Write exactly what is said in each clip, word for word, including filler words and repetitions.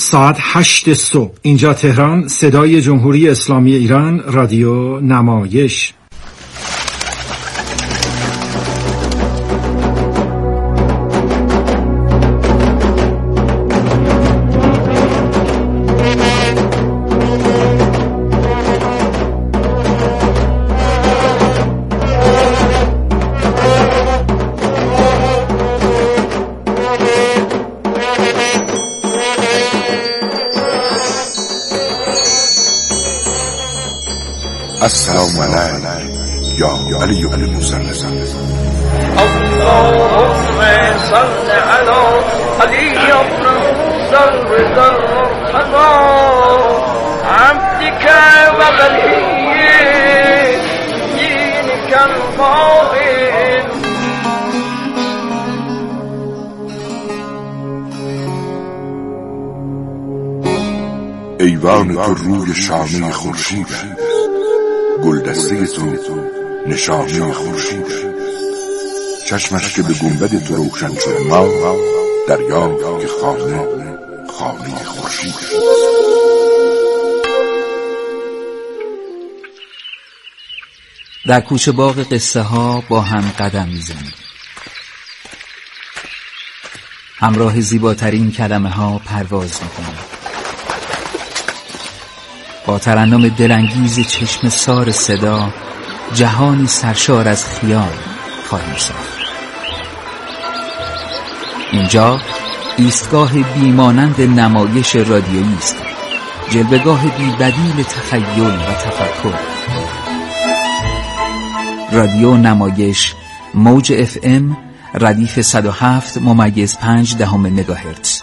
ساعت هشت صبح. اینجا تهران، صدای جمهوری اسلامی ایران، رادیو نمایش. السلام علیک یا علی ابن موسی. اللهم صل علی علی ابن موسی الرضا عبدك وولي دينك القائم. ایوان تو روی شانه خورشید است، گلدسته تو نشانه خورشید است. چشمش که به گنبد تو روشن شد، ما دریا که خانه خانه خورشید است. در کوچه باغ قصه ها با هم قدم میزنیم، همراه زیباترین کلمه ها پرواز میکنیم، با ترنم دلانگیز چشم سار صدا جهانی سرشار از خیال خواهیم ساخت. اینجا ایستگاه بیمانند نمایش رادیویی است، جلوه‌گاه بی‌بدیل تخیل و تفکر. رادیو نمایش، موج اف ام، ردیف صد و هفت ممیز پنج دهم مگاهرتز.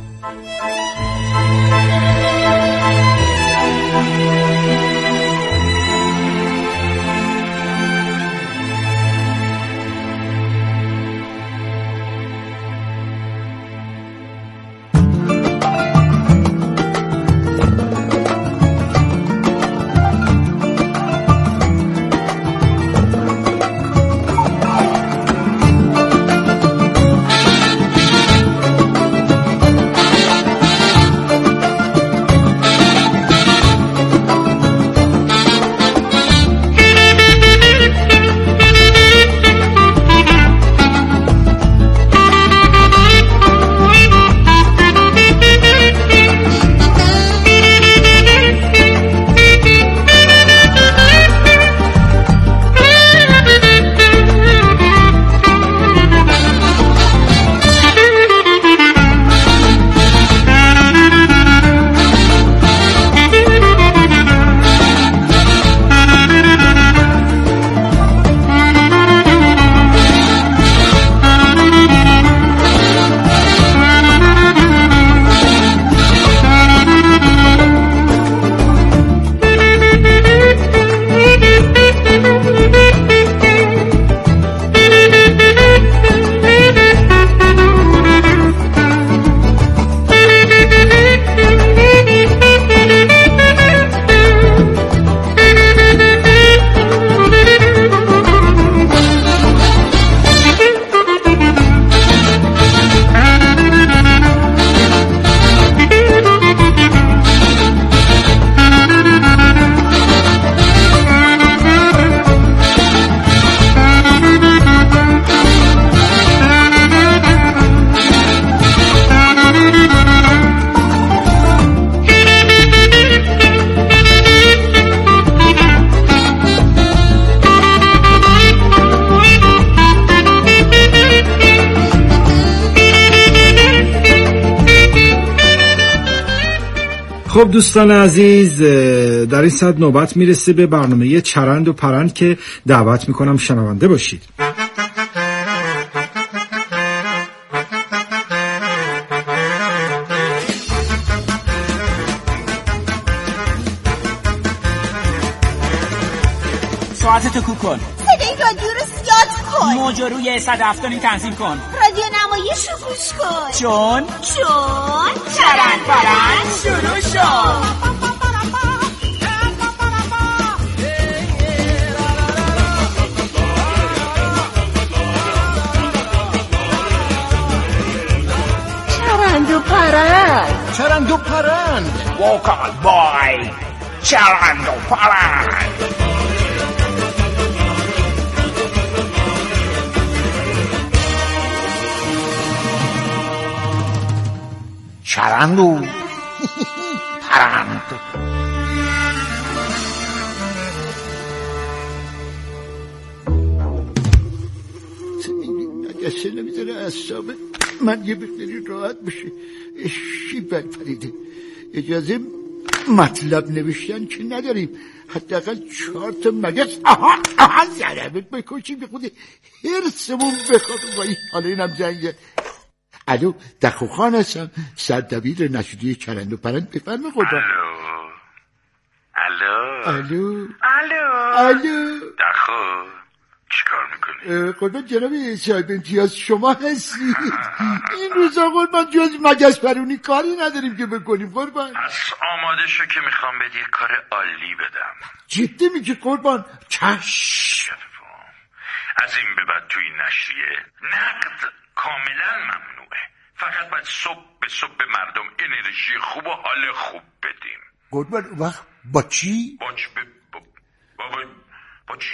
خب دوستان عزیز، در این ساعت نوبت میرسه به برنامه چرند و پرند که دعوت میکنم شنونده باشید. ساعتتو کو کن، صدای رادیو رو زیاد کن، موج روی صد و هفتاد تنظیم کن، رادیو نمایش رو گوش کن، چون چون چرند پرند شروع شد. چرند و پرند چرند و پرند. وکال بای چرند و پرند. چرند و پرند. اصلا نمیذاره اعصاب من یه بخیری راحت بشه. شیبت پریده. اجازه مطلب نوشتن که نداریم. حداقل چهار تا مگس آها آها ضربت بکشیم بخوده هرسمون بخواد. وای حالا اینم زنگه. الو دخوخان هستم، سردبیر نشریه چرند و پرند. بفرمایید قربان. الو الو الو الو دخو چیکار میکنی؟ قربان جناب صاحب امتیاز شما هستید. این روزا قربان جز مگس پرونی کاری نداریم که بکنیم قربان. پس آماده شو که میخوام بهت یه کار عالی بدم. جدی میگی قربان؟ چشم. از این به بعد توی نشریه نقد کاملا ممنوعه. فقط باید صبح به صبح به مردم انرژی خوب و حال خوب بدیم. قربان وقت با چی؟ با چی؟ با, با, با, با چی؟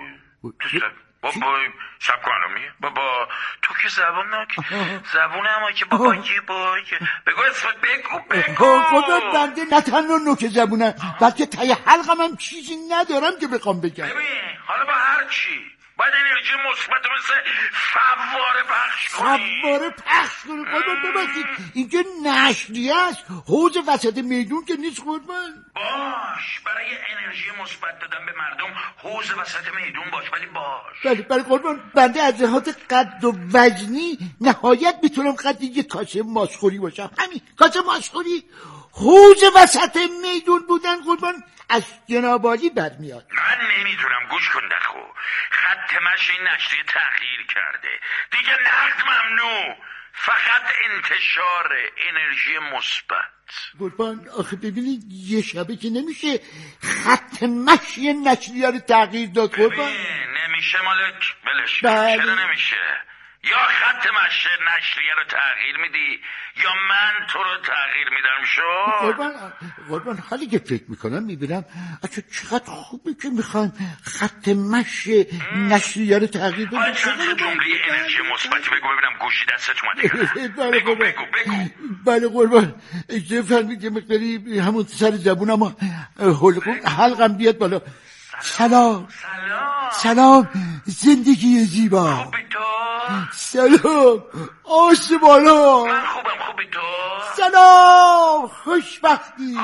با با شب کنامیه با با تو که زبان ناک زبونه اما که با با که با بگو اسمت بگو بگو قربان بنده نه تنها نوک زبونه بلکه تای حلقم هم چیزی ندارم که بخوام بگم. ببین حالا با هر چی باید انرژی مثبت مثل فواره پخش کنی. فواره پخش کنی قربان ببخشید اینجا نشریه است، حوض وسط میدون که نیست قربان. باش برای انرژی مثبت دادن به مردم حوض وسط میدون باش ولی باش. بله بله قربان بنده از لحاظ قد و وزنی نهایت میتونم قد یک کاسه ماسخوری باشم. همین کاسه ماسخوری. حوض وسط میدون بودن قربان از جناب عالی برمیاد. من نمیدونم گوش کن دخو. خط مشی نشریه تغییر کرده دیگه. نقد ممنوع، فقط انتشار انرژی مثبت. قربان آخه ببینید یه شبه که نمیشه خط مشی نشریه رو تغییر داد قربان. نمیشه مالک بلش. بله. چرا نمیشه؟ یا خط مشی نشریه رو تغییر میدی یا من تو رو تغییر میدم. شو قربان قربان حالی که فکر میکنم میبینم اچه چقدر خوبه که میخوان خط مشی نشریه رو تغییر بدم. آیا چند تا جمله انرژی مثبتی بگو ببینم گوشی دستت اومده. بله بگو بگو بگو. بله قربان اجازه فرمید که مقداری همون سر زبونم حلقوم حلقم بیاد بالا. سلام سلام سلام زندگی زیبا. خوبی تو؟ سلام آسمانا. من خوبم خوبی تو؟ سلام خوشبختی.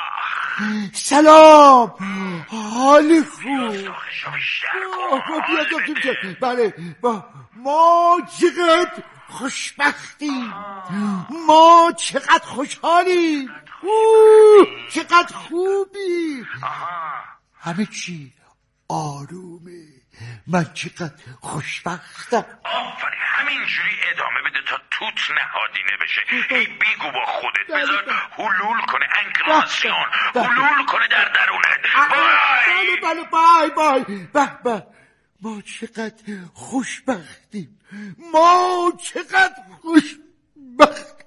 سلام حال خوب. بله با ما چقدر خوشبختی، ما چقدر خوشحالی، چقدر خوبی. همه چی آرومه. من چقدر خوشبختم. آفرین همینجوری ادامه بده تا توت نهادینه بشه. هی بیگو با خودت بذار حلول کنه انکراسیون حلول کنه در درونت. بای بله بای بای به به ما چقدر خوشبختیم، ما چقدر خوشبخت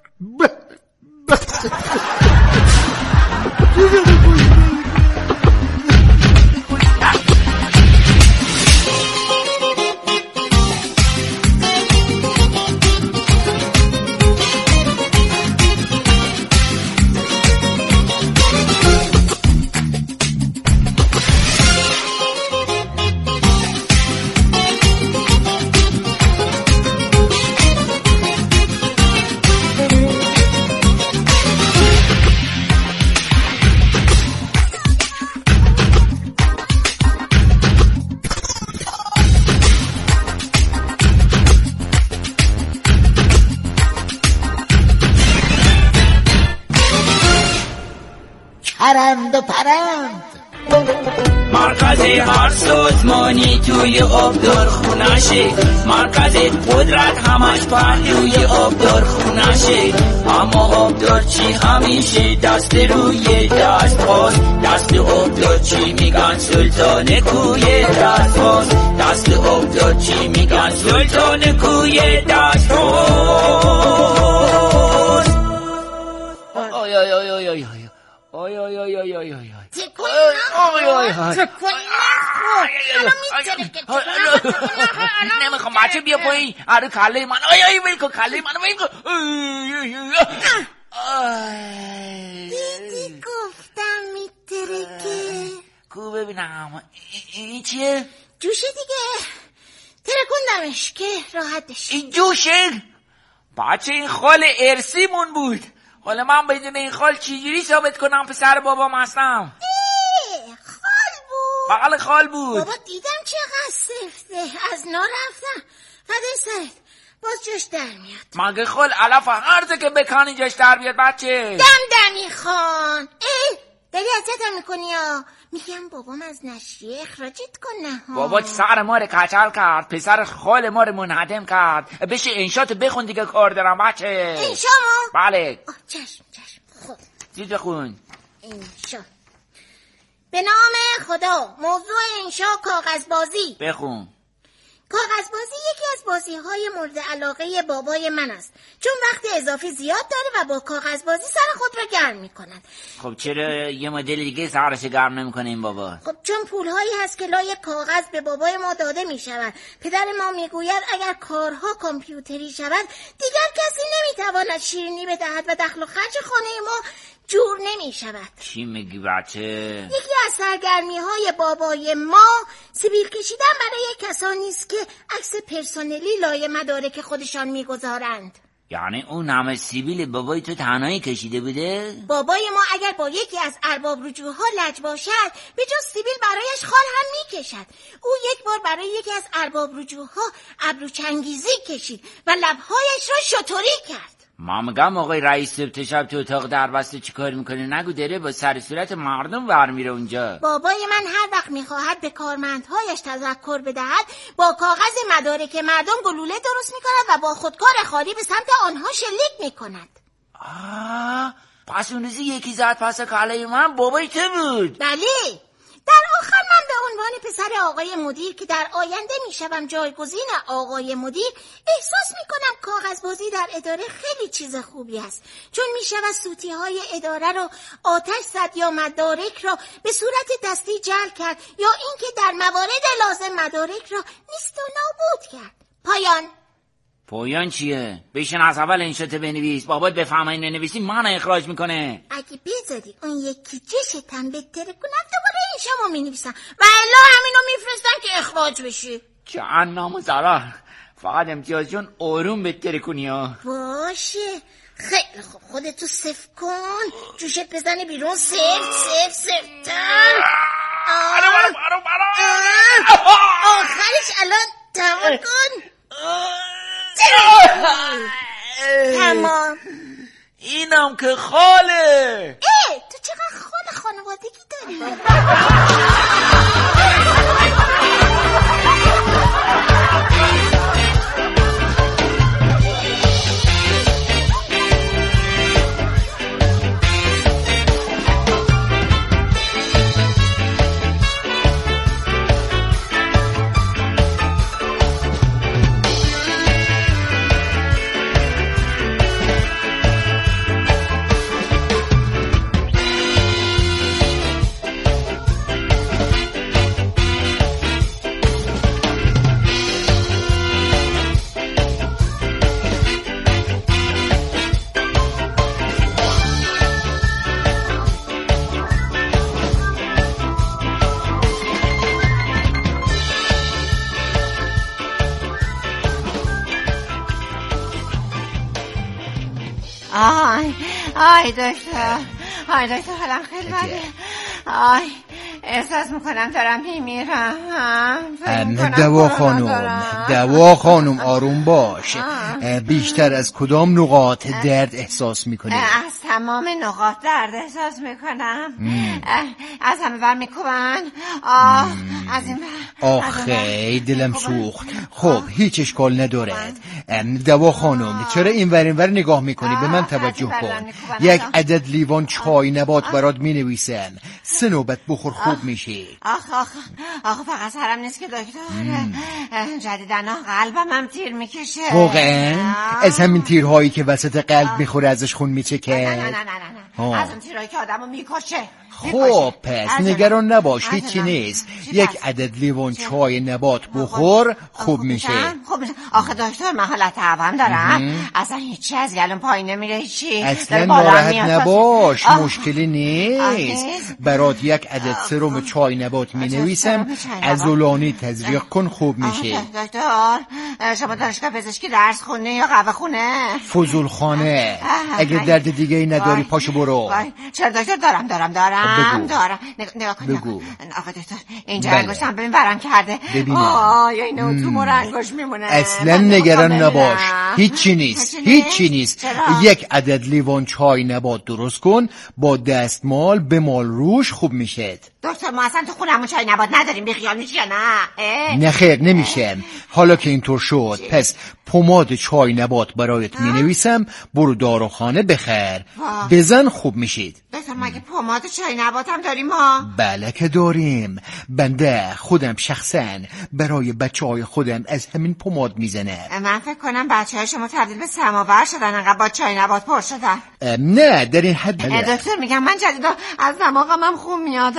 چرند و پرند. مرکز هر سازمانی توی آبدار خونشه، مرکز قدرت همش پهلوی آبدار خونشه. اما آبدار چی همیشه دست روی دست باز، دست آبدار چی میگن سلطان کوی دست باز، دست آبدار چی میگن سلطان کوی دست باز. آیا تو کنی نخور الان میتره که نمیخوام بچه بیا پایین. آره کله من. آی آی ویل کن کله من ویل کن. دیدی گفتم میترکه. کو ببینم این چیه؟ جوشه دیگه ترکوندمش که راحت بشه. این جوشه؟ بچه این خال ارسیمون بود. حالا من بدون این خال چجوری ثابت کنم پسر بابام هستم؟ ای خال بود. بله خال بود. بابا دیدم چقدر سفته از نا رفتم. فدای سرت باز جوش در میاد. مگه خال علف هرزه که بکنی جوش در بیاد بچه؟ دم دمی خان. ای داری اذیتم میکنی ها. میگم بابام از نشریه اخراجت کنه ها. بابا سر ما رو کچل کرد. پسر خال ما رو منهدم کرد. بشه انشاتو بخون دیگه کار دارم بچه. انشامو؟ بله. آه چشم چشم. خب چیز بخون. انشا. به نام خدا. موضوع انشا کاغذبازی. بخون. کاغذبازی یکی از بازی‌های مورد علاقه بابای من است، چون وقت اضافی زیاد داره و با کاغذبازی سر خود را گرم می‌کند. خب چرا یه مدل دیگه سرش گرم نمی‌کنه این بابا؟ خب چون پول‌هایی هست که لای کاغذ به بابای ما داده می‌شود. پدر ما می‌گوید اگر کارها کامپیوتری شود دیگر کسی نمی‌تواند شیرینی بدهد و دخل و خرج خانه ما جور نمی شود. چی میگی بچه؟ یکی از سرگرمی های بابای ما سیبیل کشیدن برای کسانی است که عکس پرسنلی لای مدارک خودشان میگذارند. یعنی اون همه سیبیل بابای تو تنهایی کشیده بوده؟ بابای ما اگر با یکی از ارباب رجوعها لج باشد به جز سیبیل برایش خال هم میکشد. او یک بار برای یکی از ارباب رجوعها ابروچنگیزی کشید و لبهایش را شطوری کرد. ما میگم آقای رئیس سبت شب تو اتاق در بسته چی کار میکنه؟ نگو داره با سر صورت مردم برمیره اونجا. بابای من هر وقت میخواهد به کارمندهایش تذکر بدهد با کاغذ مدارک مردم گلوله درست میکند و با خودکار خالی به سمت آنها شلیک میکند. آه پس اون روزی یکی زد پس کله من بابای تو بود؟ بله. در آخر من به عنوان پسر آقای مدیر که در آینده میشوم جایگزین آقای مدیر احساس میکنم کاغذبازی در اداره خیلی چیز خوبی است، چون میشود سوتی های اداره رو آتش زد یا مدارک را به صورت دستی جل کرد یا اینکه در موارد لازم مدارک را نیست و نابود کرد. پایان. پایان چیه؟ بشین از اول انشات بنویس. بابات بفهمه این ننویسی من اخراج میکنه. اگه بذاری اون یکی جشتم بهتره کنم دوباره انشامو مینویسم و الا همینو میفرستم که اخراج بشی. جهنم و ضرر. فقط امتیاز جون آروم بهتره کنی ها. باشه خیلی خوب. خودتو صفر کن جوشت بزنه بیرون. صفر صفر صفر تن. آخرش الان تمام کن. تمام. اینم که خاله. ای تو چقدر خال خانوادگی داری. آی آی دکتر آی دکتر حالم خیلی بده. آی احساس میکنم دارم میمیرم. دوا خانم دوا خانم آروم باش. بیشتر از کدام نقاط درد احساس میکنی؟ از تمام نقاط درد احساس میکنم. از همه بر میکنن. آه از این بر آخه دلم سوخت. خب هیچ اشکال ندارد. دوا خانم چرا این ور این ور نگاه میکنی؟ به من توجه کن. یک عدد لیوان چای نبات برات مینویسن. سه نوبت بخور خوب میشی. آخ آخ آخ فقط سرم نیست که دکتر. جدیدن قلبم هم تیر میکشه. واقعا؟ از همین تیرهایی که وسط قلب میخوره ازش خون میچکه؟ نه نه نه نه از اون تیرایی که آدمو میکشه. خب پس نگران نباش، هیچی نیست. یک عدد لیوان چای نبات بخور خوب میشه. خوب میشه. آخه دکتر من حالت عوام دارم، اصلا هیچی از الان پایین نمیره، هیچی. اصلا ناراحت نباش، مشکلی نیست. برات یک عدد سرم چای نبات مینویسم، عضلانی تزریق کن خوب میشه. دکتر شما دانشگاه پزشکی درس خونه یا قهوه خونه؟ فضول خانه. اگه درد دیگه ای نداری پاشو برو. چرا دکتر؟ دارم دارم دارم بگو. دارم نگاه کن. بگو. آقا دکتر اینجا انگشتم ببین ورم کرده. آه یا اینو تو مور انگشت میمونه. اصلا نگران نباش، هیچی نیست، هیچی نیست. یک عدد لیوان چای نبات درست کن، با دستمال بمال روش خوب میشه. دکتر ما اصلا تو خونمون چای نبات نداریم، بیخیال میشی یا نه؟ نه خیر نمیشم. حالا که اینطور شد پس پماد چای نبات برایت مینویسم، برو داروخانه بخر بزن خوب میشید. دکتر مگه پماد چای نبات هم داریم ها؟ بله که داریم. بنده خودم شخصا برای بچه های خودم از همین پماد میزنه. من فکر کنم بچه های شما تبدیل به سماور شدن انقدر با چای نبات پر شدن. نه در این حد. دکتر میگم من جدیدا از دماغم هم خوب میاد.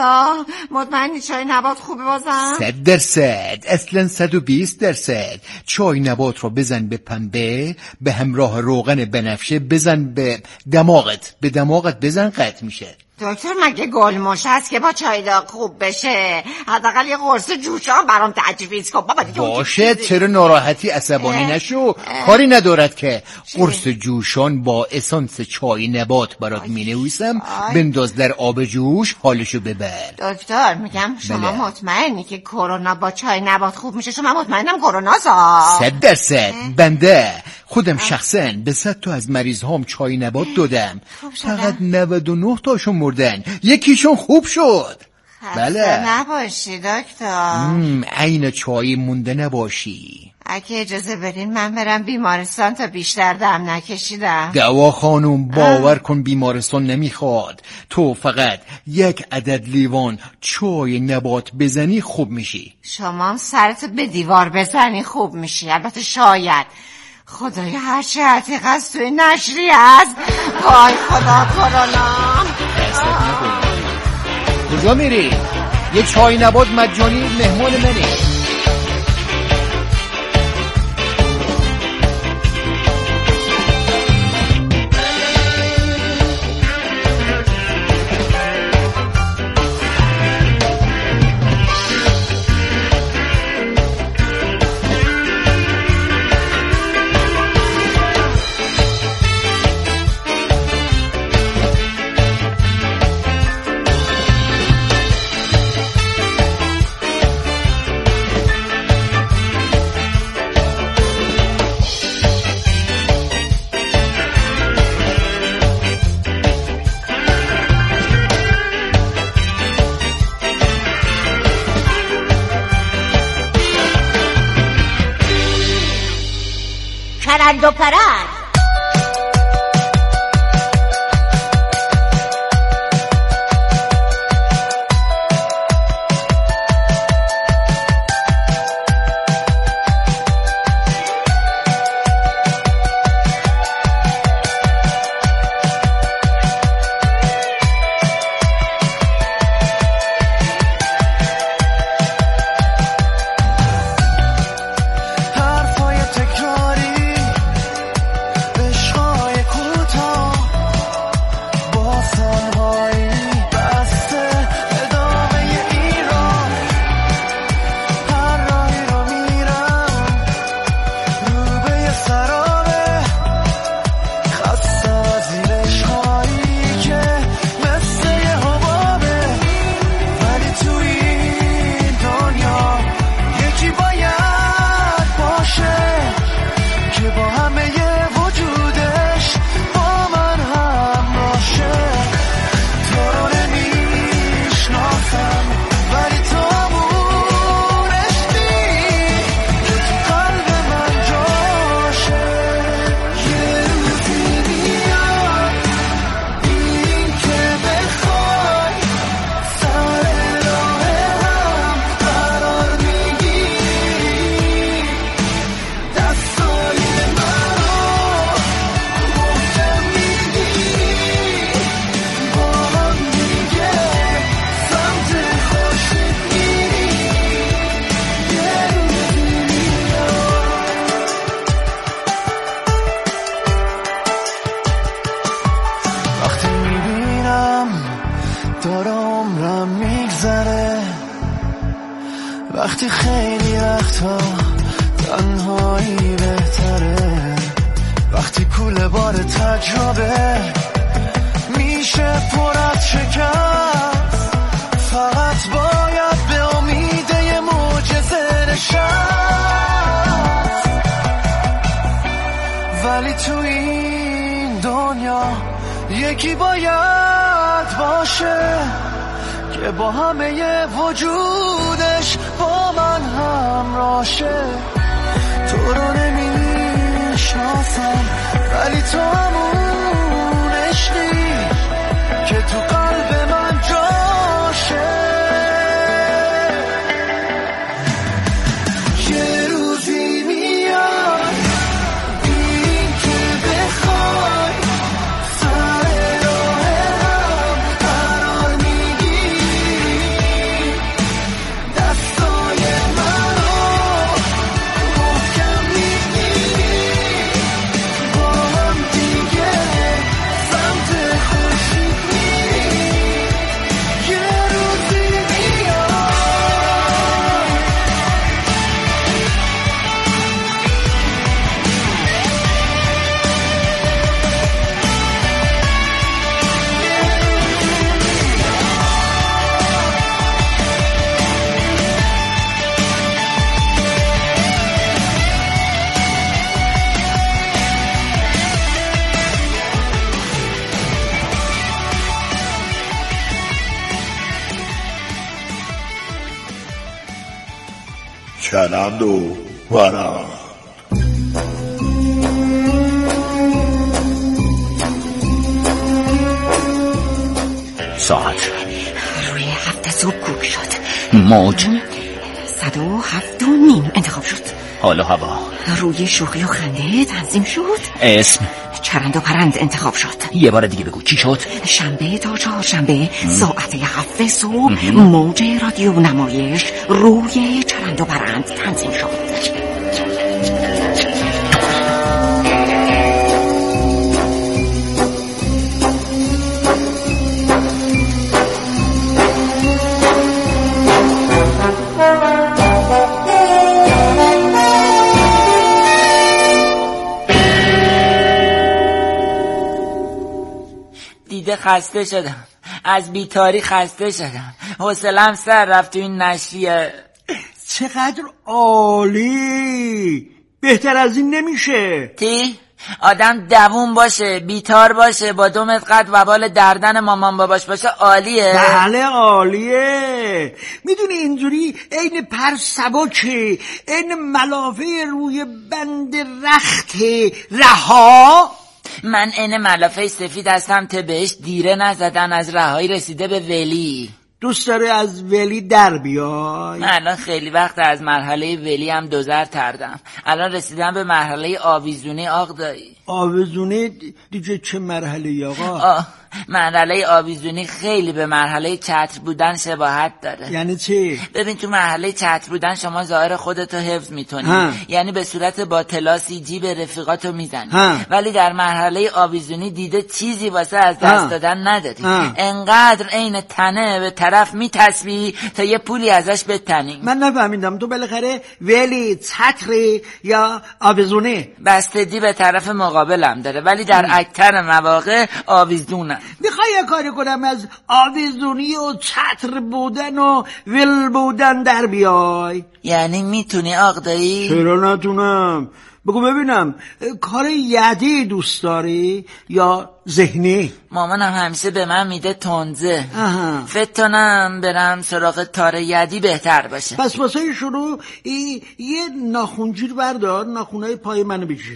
مطمئنی چای نبات خوبه بازم؟ صد درصد، اصلا صد و بیست درصد. چای نبات رو بزن به پنبه به همراه روغن بنفشه، بزن به دماغت، به دماغت بزن قطع میشه. دکتر مگه گلمش هست که با چای داغ خوب بشه؟ حداقل یه قرص جوشان برام تجویز کن بابا دیگه. باشه چرا ناراحتی عصبانی نشو، کاری ندارد که. قرص جوشان با اسانس چای نبات برات مینویسم، بنداز در آب جوش حالشو ببر. دکتر میگم شما بله. مطمئنی که کرونا با چای نبات خوب میشه؟ شما مطمئنم کرونا زا؟ صد درصد. بنده خودم شخصا به صد تا از مریض هام چای نبات دادم، فقط نود و نه تاشون مردن، یکیشون خوب شد. بله نباشی دکتر، عین چای مونده نباشی. اگه اجازه بدین من برم بیمارستان تا بیشتر دم نکشیدم. دوا خانوم باور کن بیمارستان نمیخواد، تو فقط یک عدد لیوان چای نبات بزنی خوب میشی. شما هم سرت به دیوار بزنی خوب میشی. البته شاید خدای هرچی عتیق از توی نشری هست. وای خدا کرونا. کجا میری؟ یک چای نبات مجانی مهمان منی. چرند و پرند. بار تجربه میشه پر از شکست، فقط باید به امید یه معجزه نشست. ولی تو این دنیا یکی باید باشه که با همه وجودش با من همراشه. تو رو نمیشناسم ولی تو همون عشقی که تو قلب من جاشه. یه روزی میاد این که بخوای سر راه هم قرار میگیری، دستای منو محکم میگیری، با هم دیگه سمت خورشید میریم. یه روزی میاد. چرند و پرند. ساعت روی هفت صبح کوک شد. موج صد و هفت و نیم انتخاب شد. حال و هوا روی شوخی و خنده تنظیم شد. اسم چرند و پرند انتخاب شد. یه بار دیگه بگو چی شد؟ شنبه تا چهارشنبه ساعت هفت صبح موج رادیو نمایش روی چرند و پرند تنظیم شد. دیده خسته شدم، از بیتاری خسته شدم، حوصله‌ام سر رفت تو این نشریه. چقدر عالی، بهتر از این نمیشه. تی؟ آدم دووم باشه، بیتار باشه، با دو متر قد و بال دردن مامان باباش باشه عالیه. بله عالیه. میدونی اینجوری عین پر سبکه، عین ملافه روی بند رخت رها. من عین ملافه سفید هستم ته بهش دیره نزدن، از رهایی رسیده به ولی. دوست داره از ولی در بیای؟ من الان خیلی وقت از مرحله ولی هم دوزر تردم، الان رسیدم به مرحله آویزونی. آق دایی آویزونی دیگه چه مرحله آقا؟ آه مرحله آویزونی خیلی به مرحله چتر بودن شباهت داره. یعنی چی؟ ببین تو مرحله چتر بودن شما ظاهر خودتو حفظ میتونی، یعنی به صورت با تلاسی جیب رفیقاتو میزنی، ولی در مرحله آویزونی دیده چیزی واسه از دست ها. دادن نداری، ها. انقدر عین تنه به طرف میتسبی تا یه پولی ازش بتنی. من نفهمیدم تو بالاخره ولی چتری یا آویزونی؟ بستگی به طرف مقابلم داره، ولی در اکثر مواقع آویزونم. میخوای یه کاری کنم از آویزونی و چتر بودن و ول بودن در بیای؟ یعنی میتونی آق دایی؟ چرا نتونم؟ بگو ببینم کار یدی دوست داری یا ذهنی؟ مامانم همیشه به من میده تنزه، فکر کنم برم سراغ تار یدی بهتر باشه. پس واسه شروع ای... یه ناخونجیر بردار، ناخونای پای منو بگیر.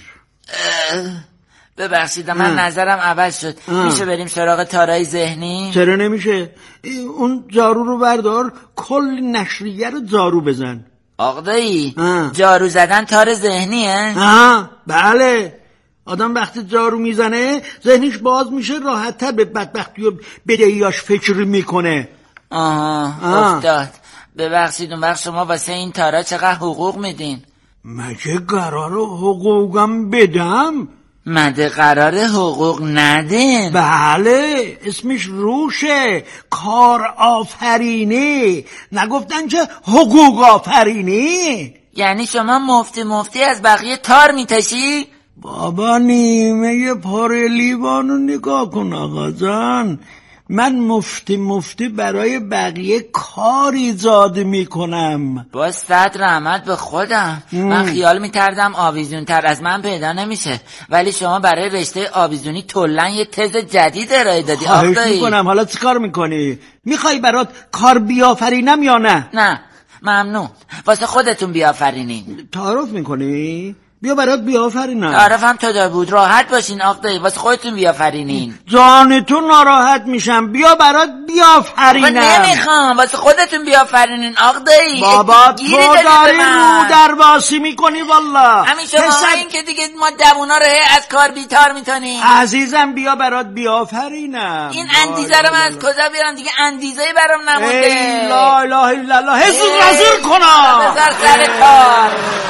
ببخشید من نظرم عوض شد. اه. میشه بریم سراغ تارای ذهنی؟ چرا نمیشه؟ اون جارو رو بردار، کل نشریه رو جارو بزن. آقدایی جارو زدن تار ذهنیه؟ آه بله. آدم وقتی جارو میزنه ذهنش باز میشه، راحت تر به بدبختی و بدهیاش فکر میکنه. آها آه. افتاد. ببخشید اون وقت شما واسه این تارا چقدر حقوق میدین؟ مگه قرار حقوقم بدم؟ مده قرار حقوق ندین؟ بله اسمش روشه، کار آفرینی. نگفتن که حقوق آفرینی؟ یعنی شما مفتی مفتی از بقیه تار میتشی؟ بابا نیمه پاره لیوانو نگاه کن آقا جان. من مفتی مفتی برای بقیه کار ایجاد میکنم. با صد رحمت به خودم ام. من خیال میکردم آویزون تر از من پیدا نمیشه، ولی شما برای رشته آویزونی کلاً یه تز جدید ارائه دادی. خواهش میکنم. حالا چی کار میکنی؟ میخوای برات کار بیافرینم یا نه؟ نه ممنون، واسه خودتون بیافرینین. تعارف میکنی؟ بیا برات بیافرینم. تعارفم تا دار بود، راحت باشین آقای، واسه خودتون بیافرینین. جانتون ناراحت میشم، بیا برات بیافرینم. نمیخوام، واسه خودتون بیافرینین آقای. بابا تو داری رو درواسی میکنی والله. همین شما حسن... این که دیگه ما دوونا رو از کار بیتار میتونیم. عزیزم بیا برات بیافرینم. این اندیزه رو من از کجا بیارم دیگه؟ اندیزه‌ای برام نمونده. ای لا اله الا الله، حسو رزیر کنم. بذار سر کار.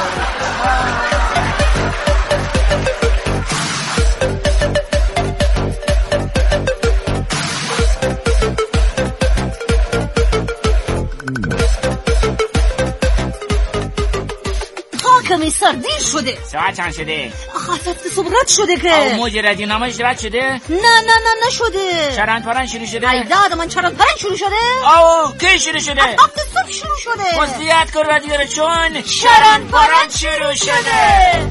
کمیسر دیر شده. ساعت چند شده؟ هفت صبح رد شده که. آه موج ردی نمایش رد شده؟ نه نه نه نشده. چرند پرند شروع شده؟ ای داد من چرند پرند شروع شده؟ آه کی شروع شده؟ هفت صبح شروع شده. مصلیت کن رادیو رو چون چرند پرند شروع شده.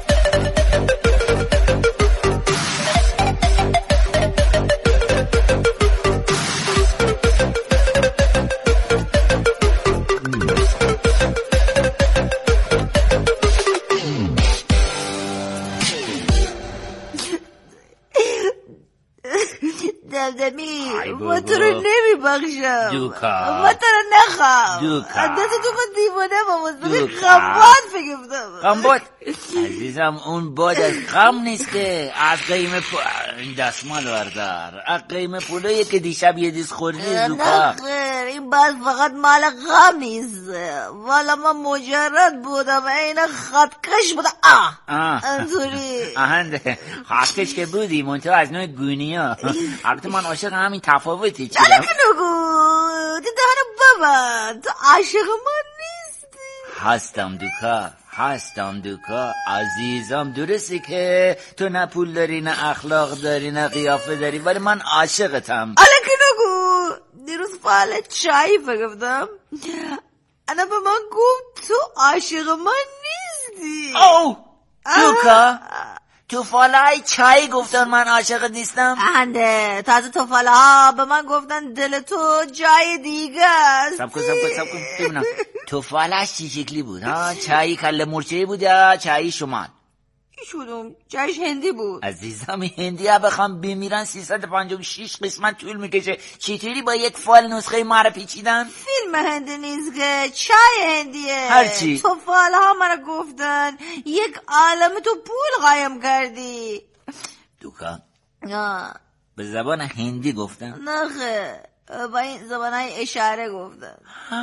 دمدمی ما تو رو نمی بخشم. دوکا ما تو رو نخوام. دوکا اندازه تو من دیوانه با مصدق خمباد فکرم. خمباد عزیزم، اون باد از خم نیست که از قیمه پو... دستمال وردار از قیمه پولایی که دیشب یه دیز خوردی. دوکا نخیر، این باد فقط مال غم نیست، والا من مجرد بودم این خطکش بودم. آه انطوری آهنده خطکش که بودی منطقه از نوع گونی ها. البته من عاشق همین تفاوتی چیدم. الان که نگو تو دهنو ببند، تو عاشق من نیستی. هستم دوکا، هستم دوکا عزیزم. درسته که تو نه پول داری نه اخلاق داری نه قیافه داری، ولی من عاشقتم. الان که نگو دیروز فعلا چایی بگفتم، انا به من گفت تو عاشق من نیستی. او دوکا توفاله های چای گفتن من عاشق نیستم. اهنده تازه توفاله ها به من گفتن دل تو جای دیگه است. سب کن سب کن سب کن ببینم توفالهش چی شکلی بود ها؟ چای کله مرچه‌ای بود یا چای شمال؟ شدم چایش هندی بود. عزیزم هندی ها بخوام بمیرن سیصد و پنجاه و شش قسمت طول میکشه. چطوری با یک فال نسخه ما رو پیچیدن؟ فیلم هندی نیست که چای هندیه. هرچی تو فال ها من گفتن یک عالم تو پول قایم کردی. دوکا نه به زبان هندی گفتن؟ نه با این زبانهای اشاره گفتن.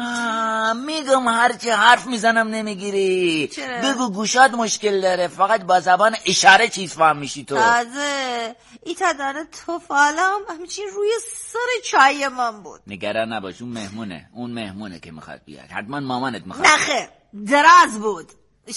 میگم هرچی حرف میزنم نمیگیری. چرا؟ بگو گوشات مشکل داره، فقط با زبان اشاره چیز فهم میشی تو. تازه ایتا داره توفالم همچین روی سر چای من بود. نگران نباش، اون مهمونه اون مهمونه که میخواد بیاد، حتما مامانت میخواد. نخه دراز بود،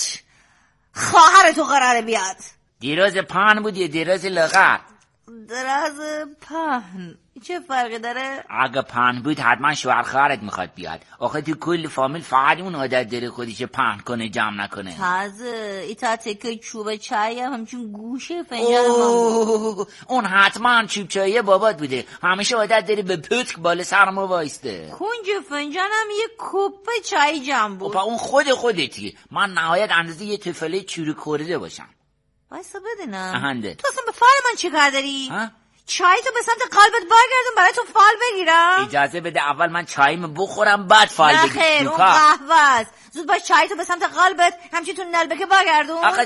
خواهر تو قراره بیاد. دیروز پهن بود یا دیروز لغت؟ دراز پهن چه فرقی داره؟ اگه پهن بود حتما شوهر خواهرت میخواد بیاد. آخه تو کل فامیل فقط اون عادت داره خودش پهن کنه جمع نکنه. تازه ایتا تکه چوب چای همچون گوشه فنجان من. اون حتما چوب چایه بابات بوده، همیشه عادت داره به پتک بالا سرما وایسته. کنج فنجانم یه کوپه چای جمع بود. اون خود خودتی. من نهایت اندازه یه تفله چوری کورده باشم. وایسا بدینم اهنده تو اصلا به فال من چی کار داری؟ ها؟ چای تو به سمت قلبت برگردون برای تو فال بگیرم. اجازه بده اول من چاییم بخورم بعد فال بگیرم. نه خیر اون قهوه است. زود باش چای تو به سمت قلبت همچین تو نلبکه برگردون. آخه